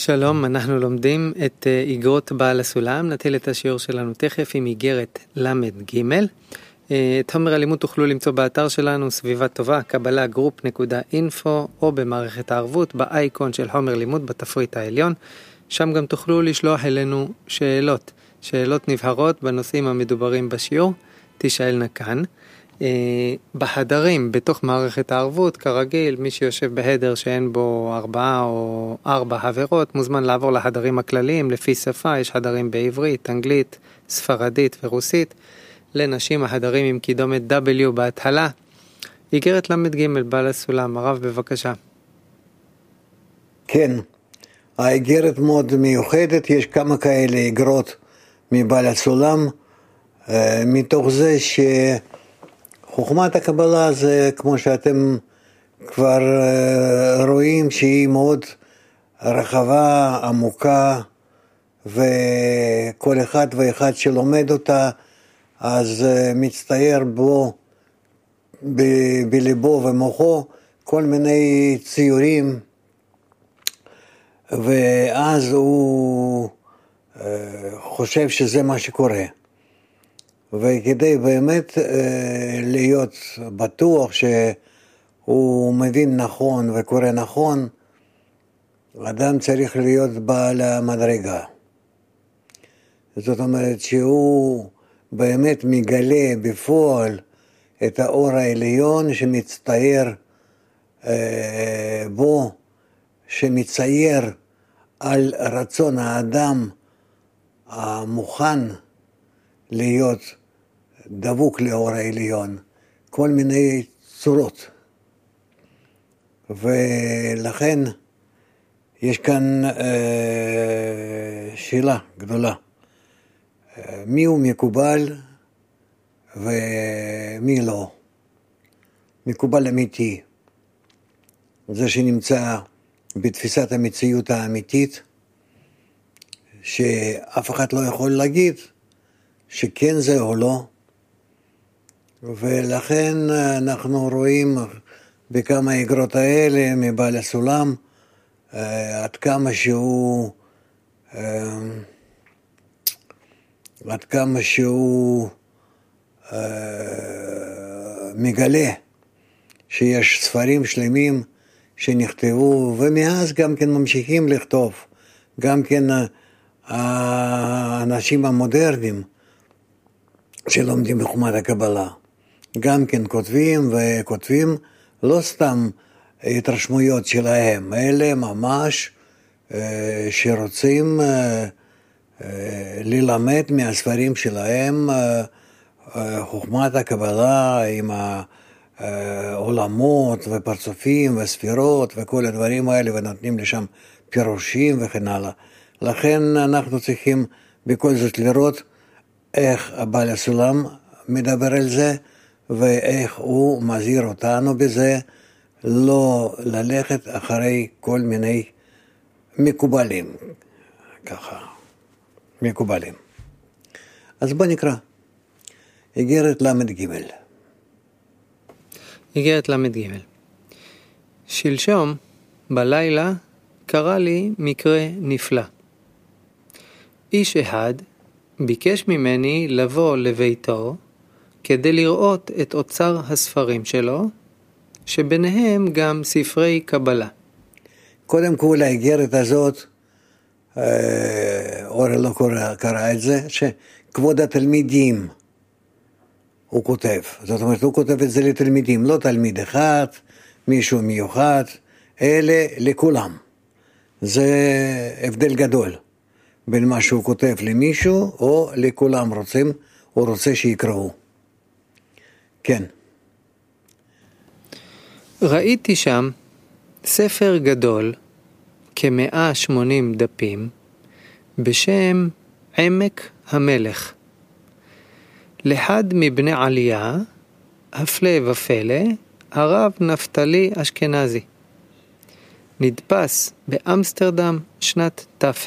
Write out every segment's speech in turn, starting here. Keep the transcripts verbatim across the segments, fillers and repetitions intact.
שלום, אנחנו לומדים את איגרות בעל הסולם. נתחיל את השיעור שלנו תכף עם איגרת למד ג'. את חומר הלימוד תוכלו למצוא באתר שלנו סביבה טובה, קבלה גרופ נקודה אינפו, או במערכת הערבות באייקון של חומר לימוד בתפריט העליון. שם גם תוכלו לשלוח אלינו שאלות, שאלות נבחרות בנושאים המדוברים בשיעור, תשאלנה כאן. בחדרים, בתוך מערכת הערבות, כרגיל, מי שיושב בהדר שאין בו ארבעה או ארבע חברות, מוזמן לעבור לחדרים הכלליים, לפי שפה, יש חדרים בעברית, אנגלית, ספרדית ורוסית. לנשים החדרים עם קידומת W בהתחלה. איגרת למד ג' בעל הסולם, הרב בבקשה. כן, האיגרת מאוד מיוחדת, יש כמה כאלה איגרות מבעל הסולם, מתוך זה ש... חוכמת הקבלה זה כמו שאתם כבר רואים שהיא מאוד רחבה, עמוקה, וכל אחד ואחד שלומד אותה אז מצטייר בו ב- בליבו ומוחו כל מיני ציורים, ואז הוא חושב שזה מה שקורה. וכדי באמת להיות בטוח שהוא מבין נכון וקורא נכון, אדם צריך להיות בעל המדרגה. זאת אומרת שהוא באמת מגלה בפועל את האור העליון שמצטייר בו, שמצייר על רצון האדם המוכן להיות דבוק לאור העליון, כל מיני צורות. ולכן יש כאן אה, שאלה גדולה. מי הוא מקובל ומי לא? מקובל אמיתי, זה שנמצא בתפיסת המציאות האמיתית, שאף אחד לא יכול להגיד שכן זה או לא, ולכן אנחנו רואים בכמה איגרות האלה מבעל הסולם עד כמה שהוא עד כמה שהוא מגלה שיש ספרים שלמים שנכתבו, ומאז גם כן ממשיכים לכתוב, גם כן האנשים המודרניים שלומדים בחוכמת הקבלה, גם כן כותבים וכותבים לא סתם התרשמויות שלהם, אלה ממש שרוצים ללמד מהספרים שלהם חוכמת הקבלה עם העולמות ופרצופים וספירות וכל הדברים האלה, ונותנים לשם פירושים וכן הלאה. לכן אנחנו צריכים בכל זאת לראות איך הבעל הסולם מדבר על זה, ואיך הוא מזהיר אותנו בזה, לא ללכת אחרי כל מיני מקובלים, ככה, מקובלים. אז בוא נקרא, איגרת למד ג'. איגרת למד ג'. שלשום, בלילה, קרה לי מקרה נפלא. איש אחד ביקש ממני לבוא לביתו כדי לראות את אוצר הספרים שלו, שביניהם גם ספרי קבלה. קודם כל האיגרת הזאת, אורי לא קרא, קרא את זה, שכבוד התלמידים הוא כותב. זאת אומרת, הוא כותב את זה לתלמידים, לא תלמיד אחד, מישהו מיוחד, אלה לכולם. זה הבדל גדול בין מה שהוא כותב למישהו או לכולם רוצים, או רוצה שיקראו. כן. ראיתי שם ספר גדול כ-מאה ושמונים דפים בשם עמק המלך. לאחד מבני עלייה, הפלא ופלא, הרב נפתלי אשכנזי. נדפס באמסטרדם שנת ת"ח.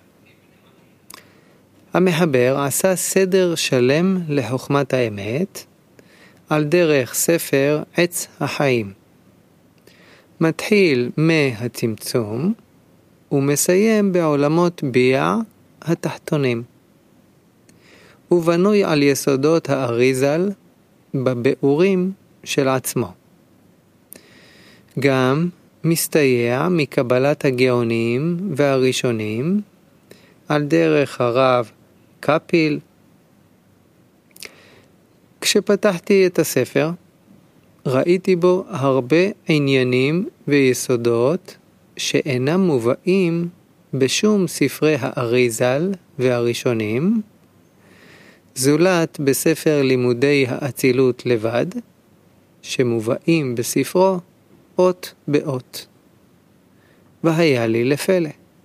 המחבר עשה סדר שלם לחוכמת האמת על דרך ספר עץ החיים. מתחיל מהצמצום ומסיים בעולמות ביע התחתונים. הוא בנוי על יסודות האריזל בביאורים של עצמו. גם מסתייע מקבלת הגאונים והראשונים על דרך הרב קפיל. כשפתחתי את הספר, ראיתי בו הרבה עניינים ויסודות שאינם מובאים בשום ספרי האריזל והראשונים, זולת בספר לימודי האצילות לבד, שמובאים בספרו אות באות. והיה לי לפלא.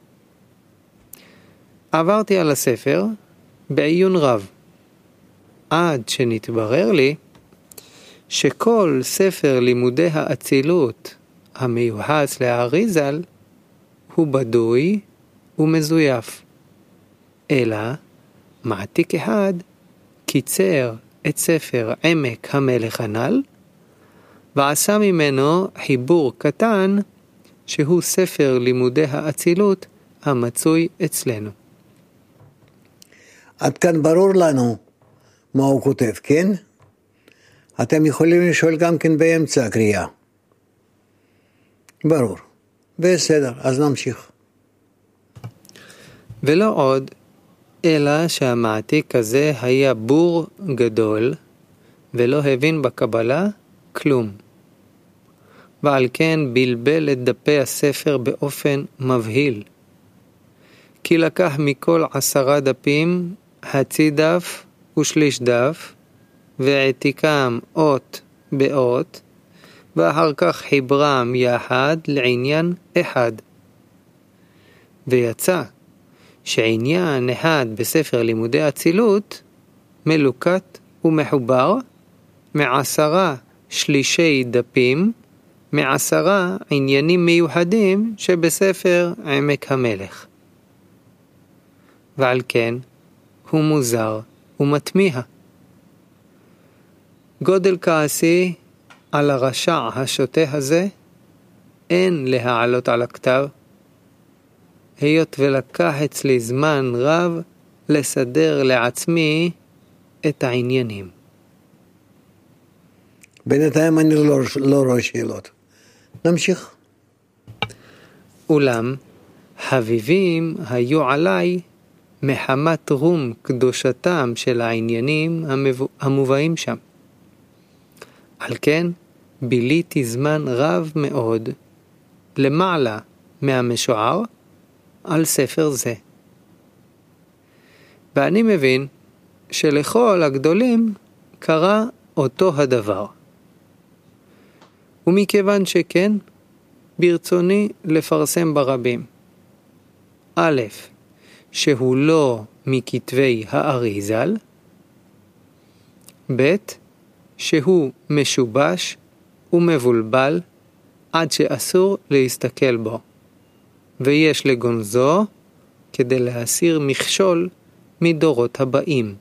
עברתי על הספר בעיון רב, עד שנתברר לי שכל ספר לימודי האצילות המיוחס לאריזל הוא בדוי ומזויף, אלא מעתיק אחד קיצר את ספר עמק המלך הנ"ל ועשה ממנו חיבור קטן שהוא ספר לימודי האצילות המצוי אצלנו. עד כאן ברור לנו מה הוא כותב, כן? אתם יכולים לשאול גם כן באמצע הקריאה. ברור. בסדר, אז נמשיך. ולא עוד, אלא שהמעתיק הזה היה בור גדול, ולא הבין בקבלה כלום. ועל כן בלבל את דפי הספר באופן מבהיל. כי לקח מכל עשרה דפים חצי דף ושליש דף, והעתיקם אות באות, ואחר כך חיברם יחד לעניין אחד. ויצא שעניין אחד בספר לימודי אצילות מלוקט ומחובר מעשרה שלישי דפים, מעשרה עניינים מיוחדים שבספר עמק המלך. ועל כן הוא מוזר ומתמיהה. גודל כעסי על הרשע השוטה הזה אין להעלות על הכתב, היות ולקח אצלי זמן רב לסדר לעצמי את העניינים. בינתיים אני לא, לא רואה שאלות. נמשיך. אולם חביבים היו עליי מחמת רום קדושתם של העניינים המובאים שם. על כן ביליתי זמן רב מאוד למעלה מהמשוער על ספר זה. ואני מבין שלכל הגדולים קרה אותו הדבר. ומכיוון שכן, ברצוני לפרסם ברבים. א', שהוא לא מכתבי האריזל, ב', שהוא משובש ומבולבל עד שאסור להסתכל בו, ויש לגונזו כדי להסיר מכשול מדורות הבאים.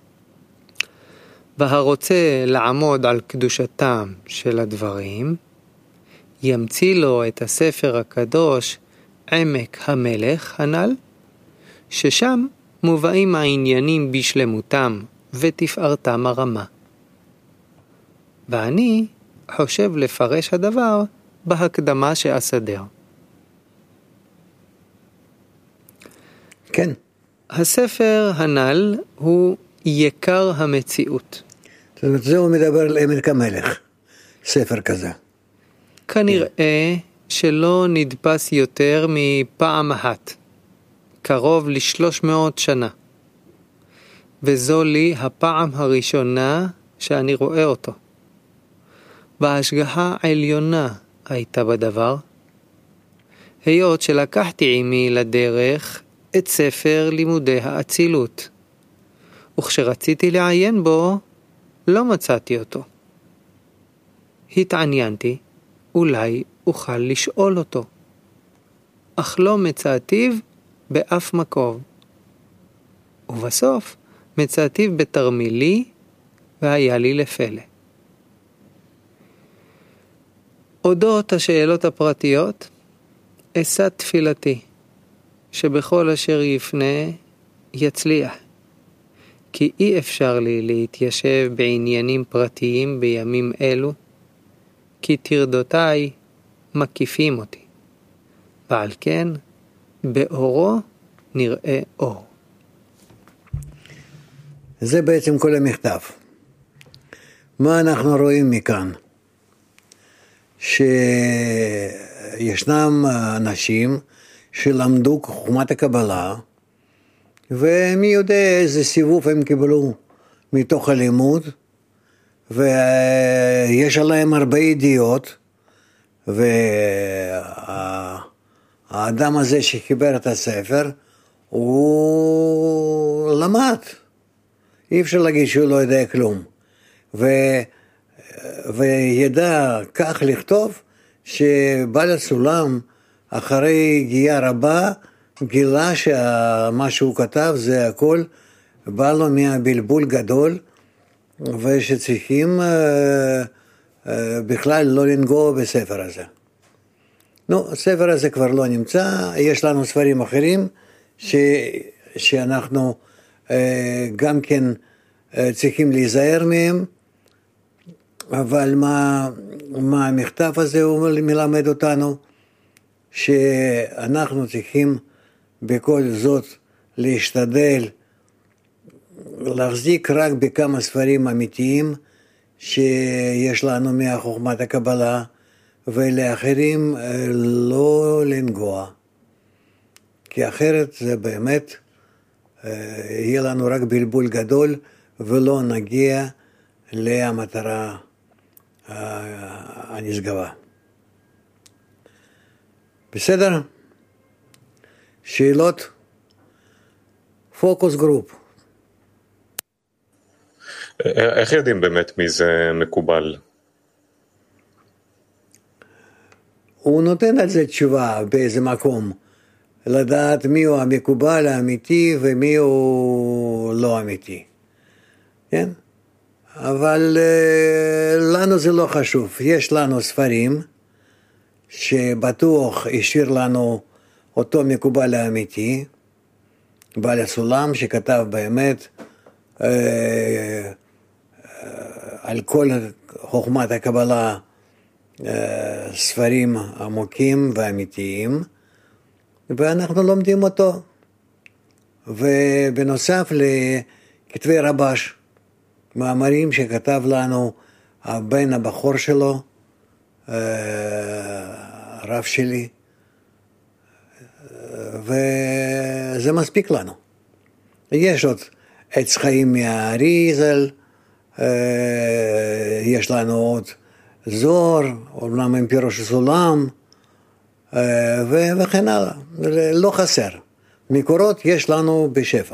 והרוצה לעמוד על קדושתם של הדברים, ימציא לו את הספר הקדוש עמק המלך הנ"ל, ששם מובאים העניינים בשלמותם ותפארתם הרמה. ואני חושב לפרש הדבר בהקדמה שאסדר. כן. הספר הנ"ל הוא יקר המציאות. זאת אומרת, זה הוא מדבר על עמק המלך, ספר כזה. כנראה שלא נדפס יותר מפעם אחת, קרוב לשלוש מאות שנה. וזו לי הפעם הראשונה שאני רואה אותו. וההשגחה העליונה הייתה בדבר, היות שלקחתי עמי לדרך את ספר לימודי האצילות, וכשרציתי לעיין בו, לא מצאתי אותו. התעניינתי, אולי אוכל לשאול אותו, אך לא מצאתיו באף מקום. ובסוף מצאתיו בתרמילי, והיה לי לפלא. אודות השאלות הפרטיות, אשא תפילתי שבכל אשר יפנה יצליח. כי אי אפשר לי להתיישב בעניינים פרטיים בימים אלו, כי תרדותיי מקיפים אותי. ועל כן, באורו נראה אור. זה בעצם כל המכתב. מה אנחנו רואים מכאן? שישנם אנשים שלמדו חוכמת הקבלה, ומי יודע איזה סיבוב הם קיבלו מתוך הלימוד, ויש עליהם הרבה ידיעות, והאדם הזה שחיבר את הספר, הוא למד. אי אפשר להגיד שהוא לא יודע כלום. ו... וידע כך לכתוב, שבעל הסולם, אחרי גייה רבה, גילה שמה שהוא כתב זה הכל, בא לו מהבלבול גדול, ושצריכים אה, אה, בכלל לא לנגוע בספר הזה. נו, הספר הזה כבר לא נמצא, יש לנו ספרים אחרים, ש... שאנחנו אה, גם כן אה, צריכים להיזהר מהם, אבל מה, מה המכתב הזה הוא מלמד אותנו? שאנחנו צריכים בכל זאת להשתדל להחזיק רק בכמה ספרים אמיתיים שיש לנו מהחוכמת הקבלה, ולאחרים לא לנגוע. כי אחרת זה באמת יהיה לנו רק בלבול גדול, ולא נגיע למטרה הנשגבה. בסדר? שאלות? פוקוס גרופ. איך יודעים באמת מי זה מקובל? הוא נותן על זה תשובה באיזה מקום, לדעת מי הוא המקובל האמיתי ומי הוא לא אמיתי. כן? אבל לנו זה לא חשוב. יש לנו ספרים שבטוח השאיר לנו אותו מקובל האמיתי, בעל הסולם שכתב באמת אה, אה, על כל חוכמת הקבלה אה, ספרים עמוקים ואמיתיים, ואנחנו לומדים אותו. ובנוסף לכתבי רבש, מאמרים שכתב לנו הבן הבחור שלו, הרב שלי, וזה מספיק לנו. יש עוד עץ חיים מהאריזל, יש לנו עוד זור, אומנם עם פירוש הסולם, וכן הלאה. לא חסר. מקורות יש לנו בשפע.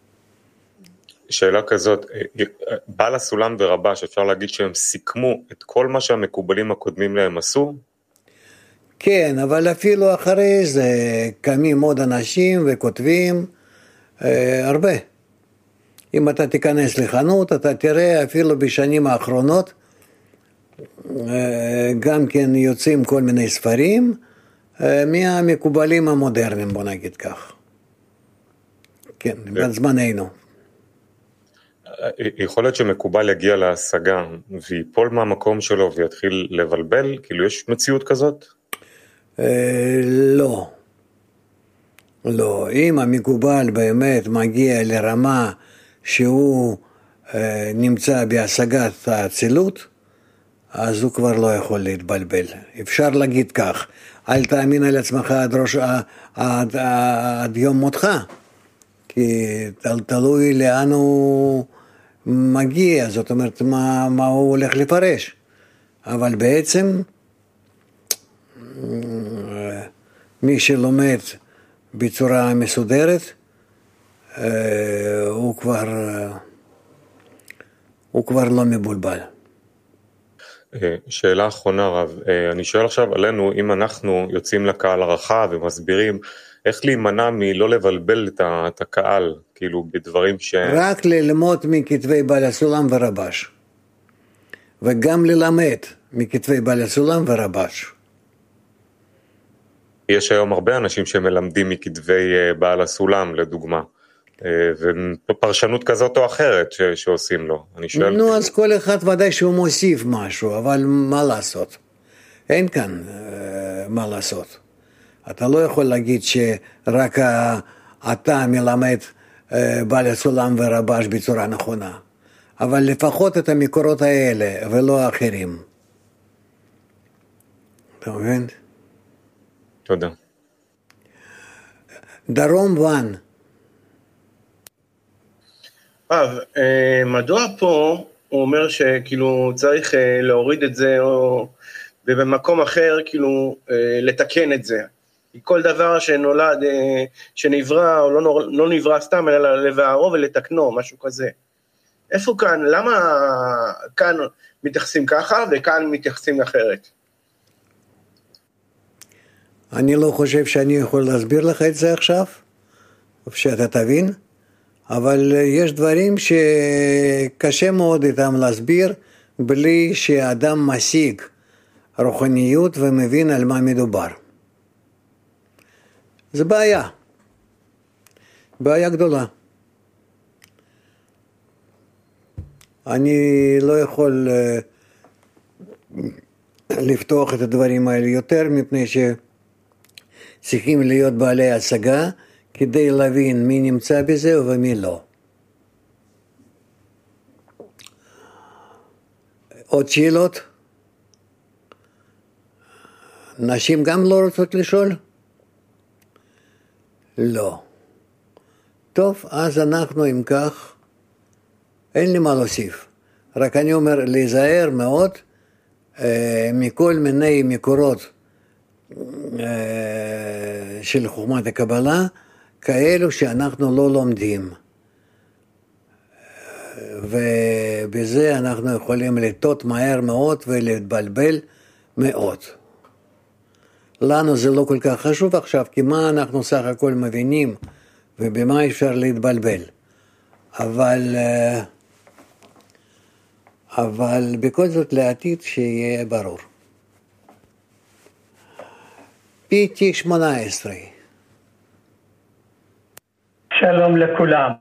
שאלה כזאת, בעל הסולם ורבש, אפשר להגיד שהם סיכמו את כל מה שהמקובלים הקודמים להם עשו? כן, אבל אפילו אחרי זה קמים עוד אנשים וכותבים אה, הרבה. אם אתה תיכנס לחנות, אתה תראה אפילו בשנים האחרונות, אה, גם כן יוצאים כל מיני ספרים, אה, מהמקובלים המודרניים, בוא נגיד כך. כן, בזמננו. יכול להיות שמקובל יגיע להשגה ויפול מהמקום שלו ויתחיל לבלבל? כאילו יש מציאות כזאת? לא. לא. אם המקובל באמת מגיע לרמה שהוא נמצא בהשגת האצילות, אז הוא כבר לא יכול להתבלבל. אפשר להגיד כך, אל תאמין על עצמך עד, ראש, עד, עד יום מותך, כי תלוי לאן הוא מגיע, זאת אומרת מה, מה הוא הולך לפרש. אבל בעצם מי שלומד בצורה מסודרת, הוא כבר, הוא כבר לא מבולבל. שאלה אחרונה רב, אני שואל עכשיו עלינו, אם אנחנו יוצאים לקהל הרחב ומסבירים איך להימנע מלא לבלבל את הקהל, כאילו בדברים ש... רק ללמוד מכתבי בעל הסולם ורבש, וגם ללמד מכתבי בעל הסולם ורבש. יש היום הרבה אנשים שמלמדים מכתבי בעל הסולם, לדוגמה, ופרשנות כזאת או אחרת ש- שעושים לו. אני שואל... נו, אז כל אחד ודאי שהוא מוסיף משהו, אבל מה לעשות? אין כאן מה לעשות. אתה לא יכול להגיד שרק אתה מלמד בעל הסולם ורבש בצורה נכונה, אבל לפחות את המקורות האלה ולא האחרים. אתה מבין? תודה. דרום ואן. אז מדוע פה הוא אומר שכאילו צריך להוריד את זה, או ובמקום אחר כאילו לתקן את זה? כל דבר שנולד, שנברא או לא, לא נברא סתם, אלא לבערו ולתקנו, משהו כזה. איפה כאן? למה כאן מתייחסים ככה וכאן מתייחסים אחרת? אני לא חושב שאני יכול להסביר לך את זה עכשיו, שאתה תבין, אבל יש דברים שקשה מאוד איתם להסביר, בלי שאדם משיג רוחניות ומבין על מה מדובר. זה בעיה, בעיה גדולה. אני לא יכול לפתוח את הדברים האלה יותר, מפני שצריכים להיות בעלי השגה, כדי להבין מי נמצא בזה ומי לא. עוד שאלות? נשים גם לא רוצות לשאול? לא. טוב, אז אנחנו אם כך, אין לי מה להוסיף. רק אני אומר להיזהר מאוד אה, מכל מיני מקורות אה, של חוכמת הקבלה, כאלו שאנחנו לא לומדים. ובזה אנחנו יכולים לטעות מהר מאוד ולהתבלבל מאוד. לנו זה לא כל כך חשוב עכשיו, כי מה אנחנו סך הכל מבינים, ובמה אפשר להתבלבל. אבל, אבל בכל זאת לעתיד שיהיה ברור. פי טי שמונה עשרה. שלום לכולם.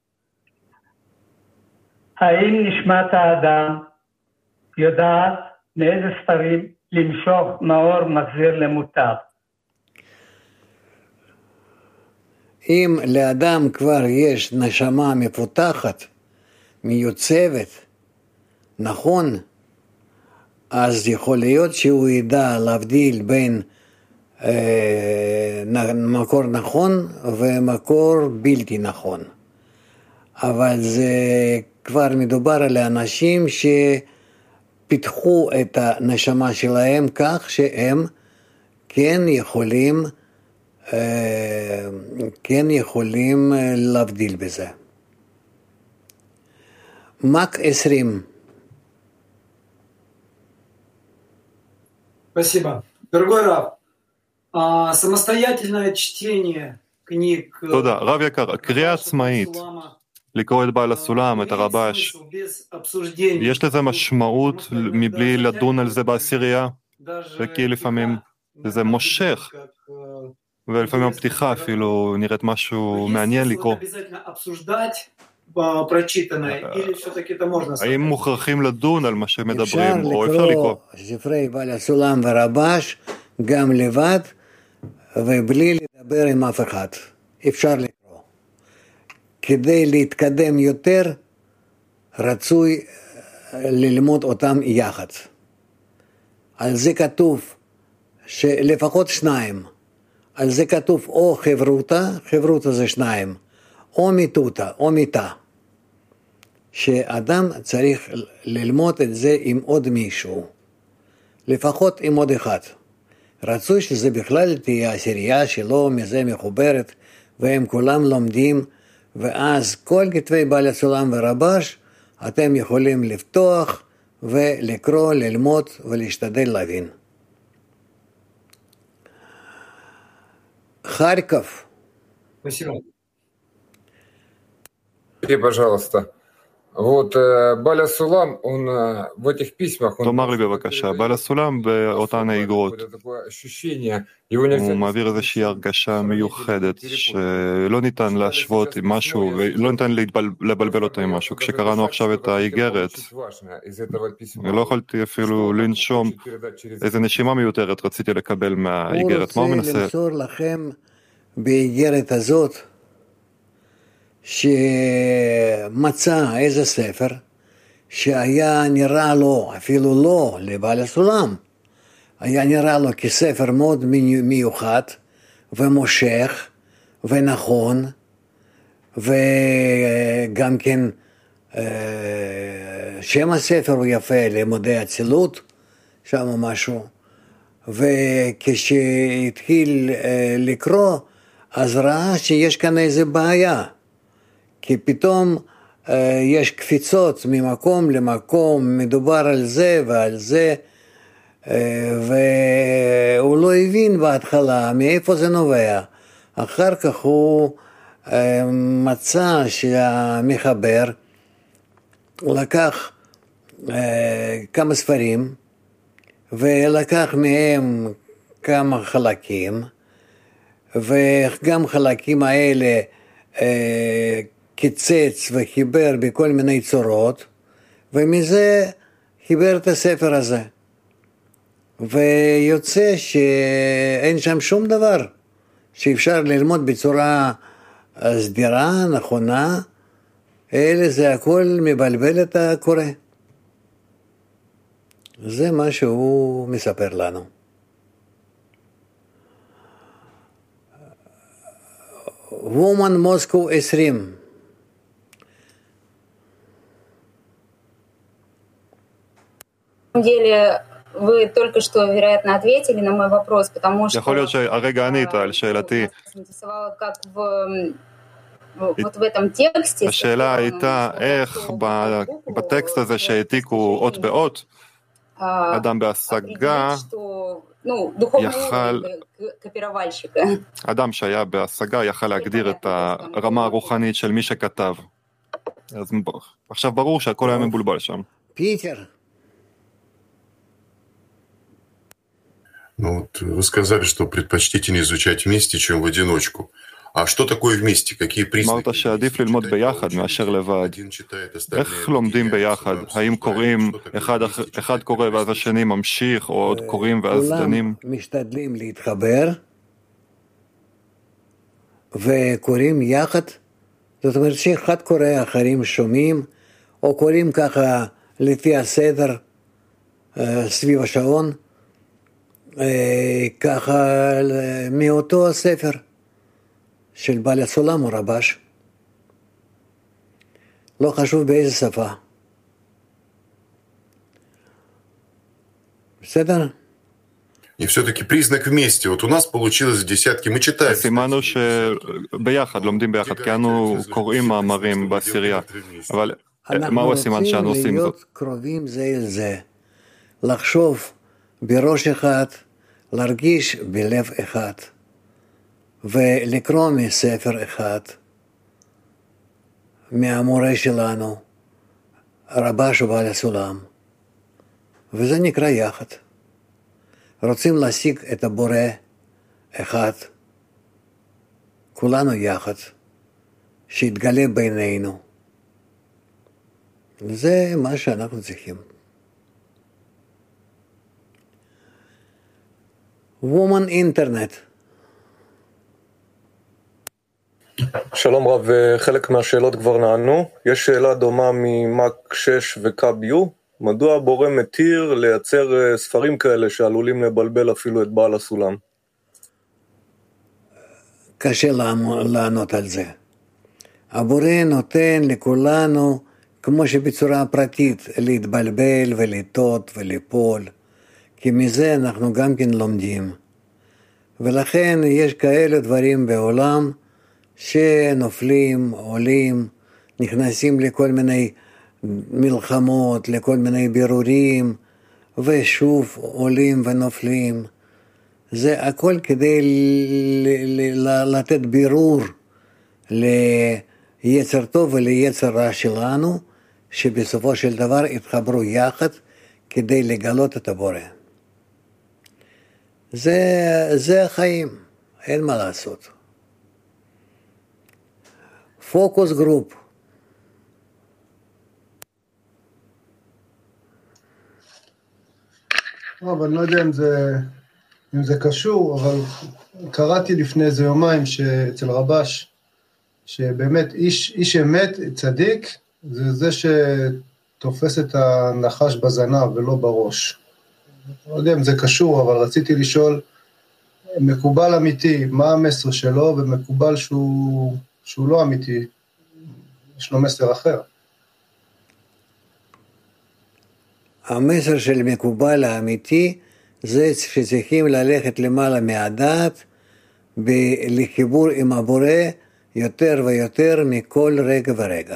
האם נשמת האדם יודעת מאיזה ספרים למשוך מאור מחזיר למוטב? אם לאדם כבר יש נשמה מפותחת, מיוצבת, נכון, אז יכול להיות שהוא ידע להבדיל בין אה, מקור נכון ומקור בלתי נכון. אבל זה כבר מדובר על האנשים שפיתחו את הנשמה שלהם כך שהם כן יכולים כן יכולים להבדיל בזה. מק עשרים. Спасибо. Дорогой Рав, самостоятельное чтение книг... תודה. רב יקר, קריאה עצמאית, לקרוא את בעל הסולם, את הרבש, יש לזה משמעות מבלי לדון על זה בעשירייה? וכי לפעמים זה מושך, ולפעמים הפתיחה אפילו נראית משהו מעניין לקרוא. האם מוכרחים לדון על מה שמדברים, או אפשר לקרוא? אפשר לקרוא ספרי בעל הסולם ורבש גם לבד, ובלי לדבר עם אף אחד. אפשר לקרוא. כדי להתקדם יותר, רצוי ללמוד אותם יחד. על זה כתוב שלפחות שניים. על זה כתוב או חברותה, חברותה זה שניים, או מיתותה, או מיתה. שאדם צריך ללמוד את זה עם עוד מישהו, לפחות עם עוד אחד. רצוי שזה בכלל תהיה עשירייה שלו מזה מחוברת, והם כולם לומדים, ואז כל כתבי בעל הסולם ורבש, אתם יכולים לפתוח ולקרוא, ללמוד ולהשתדל להבין. Харьков. Спасибо. И, пожалуйста, Вот Баля Сулам, он в этих письмах, он תאמר לי בבקשה, בעל הסולם באותן האיגרות, הוא מעביר איזושהי הרגשה מיוחדת שלא ניתן להשוות עם משהו, ולא ניתן לבלבל אותה עם משהו. כשקראנו עכשיו את האיגרת, לא יכולתי אפילו לנשום, איזה נשימה מיותרת רציתי לקבל מהאיגרת. מה הוא מנסה? הוא רוצה למסור לכם באיגרת הזאת, שמצא איזה ספר שהיה נראה לו, אפילו לא לבעל הסולם, היה נראה לו כספר מאוד מיוחד ומושך ונכון, וגם כן שם הספר הוא יפה, לימודי אצילות, שם משהו, וכשהתחיל לקרוא אז ראה שיש כאן איזה בעיה, כי פתאום uh, יש קפיצות ממקום למקום, מדובר על זה ועל זה, uh, והוא לא הבין בהתחלה מאיפה זה נובע. אחר כך הוא uh, מצא שהמחבר לקח uh, כמה ספרים, ולקח מהם כמה חלקים, וגם חלקים האלה uh, קיצץ וחיבר בכל מיני צורות, ומזה חיבר את הספר הזה. ויוצא שאין שם שום דבר שאפשר ללמוד בצורה סדירה, נכונה, אלא זה הכל מבלבל את הקורא. זה מה שהוא מספר לנו. וומן מוסקו עשרים. На самом деле, вы только что, вероятно, ответили на мой вопрос, потому что יכול להיות שהרגע ענית על שאלתי. как в, вот в этом тексте. השאלה הייתה איך בטקסט הזה שהעתיקו אות באות, אדם בהשגה יכל, אדם שהיה בהשגה יכל להגדיר את הרמה הרוחנית של מי שכתב. אז עכשיו ברור שהכל היה מבולבל שם. פיטר. Ну вот вы сказали, что предпочтительнее изучать вместе, чем в одиночку. А что такое вместе? Какие признаки? אמרת שעדיף ללמוד ביחד מאשר לבד. איך לומדים ביחד? האם קוראים, אחד, אחד קורא ואז השני ממשיך, או עוד קוראים ואז דנים? כולם משתדלים להתחבר, וקוראים יחד. זאת אומרת שאחד קורא, אחרים שומעים, או קוראים ככה לפי הסדר, סביב השעון, ככה מאותו הספר של בעל הסולם או רבש, לא חשוב באיזה שפה. בסדר? И все-таки признак вместе. Вот у нас получилось в דесятке, мы читаем. סימנו שביחד, לומדים ביחד, כי אנו קוראים מאמרים בעשירייה. אבל מהו הסימן שאנו עושים זאת? אנחנו רוצים להיות קרובים זה אל זה. לחשוב בראש אחד, להרגיש בלב אחד, ולקרוא מספר אחד, מהמורה שלנו, רבש ובעל הסולם, וזה נקרא יחד. רוצים להשיג את הבורא אחד, כולנו יחד, שיתגלה בינינו. זה מה שאנחנו צריכים. וומן אינטרנט. שלום רב, חלק מהשאלות כבר נענו. יש שאלה דומה ממק שש וקאב יו. מדוע הבורא מתיר לייצר ספרים כאלה שעלולים לבלבל אפילו את בעל הסולם? קשה לענות על זה. הבורא נותן לכולנו, כמו שבצורה פרטית, להתבלבל ולטעות וליפול. כי מזה אנחנו גם כן לומדים. ולכן יש כאלה דברים בעולם שנופלים, עולים, נכנסים לכל מיני מלחמות, לכל מיני בירורים, ושוב עולים ונופלים. זה הכל כדי לתת בירור ליצר טוב וליצר רע שלנו, שבסופו של דבר יתחברו יחד כדי לגלות את הבורא. זה, זה החיים, אין מה לעשות. פוקוס גרופ. אבל אני לא יודע אם זה, אם זה קשור, אבל קראתי לפני איזה יומיים שאצל רבש, שבאמת איש, איש אמת, צדיק, זה זה שתופס את הנחש בזנב ולא בראש. לא יודע אם זה קשור, אבל רציתי לשאול, מקובל אמיתי, מה המסר שלו, ומקובל שהוא, שהוא לא אמיתי, יש לו מסר אחר. המסר של מקובל האמיתי, זה שצריכים ללכת למעלה מהדעת, לחיבור עם הבורא, יותר ויותר מכל רגע ורגע.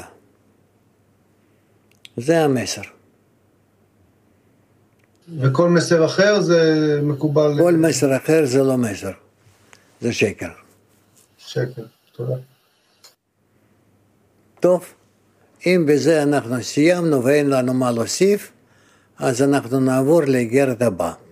זה המסר. וכל מסר אחר זה מקובל... כל מסר אחר זה לא מסר, זה שקר. שקר, תודה. טוב, אם בזה אנחנו סיימנו ואין לנו מה להוסיף, אז אנחנו נעבור לאיגרת הבא.